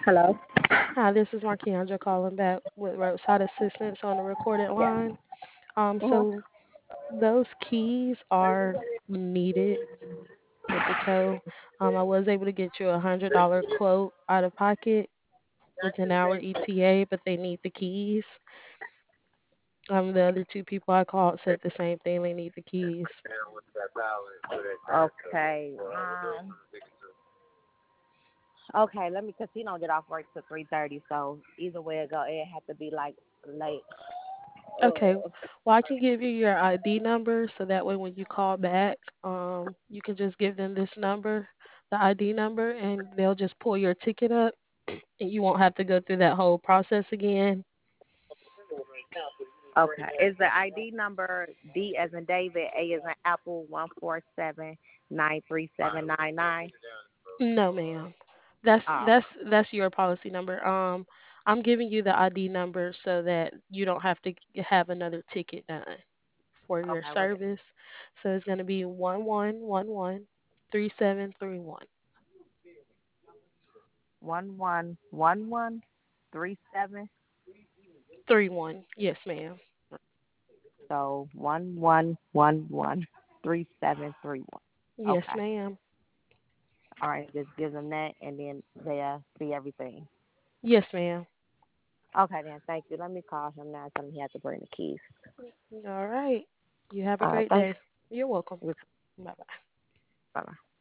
Hello? Hi, this is Markiandra calling back with Roadside Assistance on the recorded line. Mhm. So those keys are needed with the tow. I was able to get you $100 quote out of pocket with an hour ETA, but they need the keys. The other two people I called said the same thing. They need the keys. Okay. Okay, let me, cause he don't get off work till 3:30. So either way it go, it have to be like late. Okay. Well, I can give you your ID number so that way when you call back, you can just give them this number, the ID number, and they'll just pull your ticket up, and you won't have to go through that whole process again. Okay. Is the ID number D as in David, A as in Apple, 147-93799? No, ma'am. That's Oh, that's that's your policy number. I'm giving you the ID number so that you don't have to have another ticket done for your okay. What is service. So it's going to be 1111 3731. 111137? 31. Yes, ma'am. So 11113731. Yes, Okay. ma'am. All right. Just give them that, and then they'll see everything. Yes, ma'am. Okay, then. Thank you. Let me call him now. Tell him he has to bring the keys. All right. You have a All right. great Thanks. day. You're welcome. Bye Bye bye. bye.